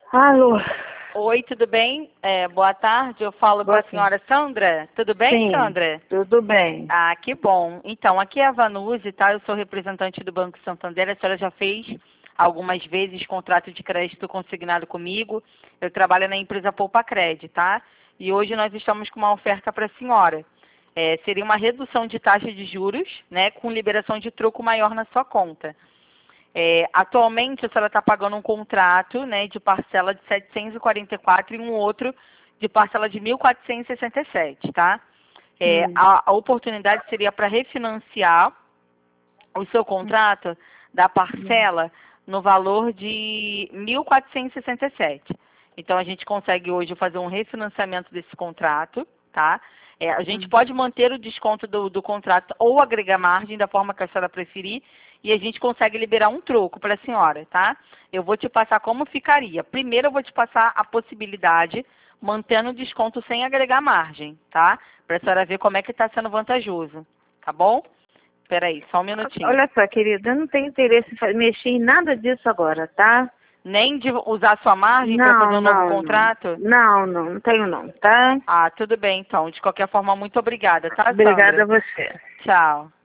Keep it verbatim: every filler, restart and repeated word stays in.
Alô? Oi, tudo bem? É, boa tarde, eu falo com Boa a senhora Sandra. Tudo bem, Sim, Sandra? tudo bem. Ah, que bom. Então, aqui é a Vanuzi, tá? Eu sou representante do Banco Santander. A senhora já fez algumas vezes contrato de crédito consignado comigo. Eu trabalho na empresa Poupa Cred, tá? E hoje nós estamos com uma oferta para a senhora. É, seria uma redução de taxa de juros, né, com liberação de troco maior na sua conta. É, atualmente, a senhora está pagando um contrato, né, de parcela de setecentos e quarenta e quatro e um outro de parcela de mil quatrocentos e sessenta e sete, tá? É, Hum. a, a oportunidade seria para refinanciar o seu contrato da parcela no valor de mil quatrocentos e sessenta e sete. Então, a gente consegue hoje fazer um refinanciamento desse contrato, tá? É, a gente Hum. pode manter o desconto do, do contrato ou agregar margem da forma que a senhora preferir e a gente consegue liberar um troco para a senhora, tá? Eu vou te passar como ficaria. Primeiro, eu vou te passar a possibilidade, mantendo o desconto sem agregar margem, tá? Para a senhora ver como é que está sendo vantajoso, tá bom? Espera aí, só um minutinho. Olha só, querida, eu não tenho interesse em fa- mexer em nada disso agora, tá? Nem de usar sua margem para fazer Não, um novo não, não. contrato? Não, não, não tenho não, tá? Ah, tudo bem então. De qualquer forma, muito obrigada, tá, Obrigada Sandra? a você. Tchau.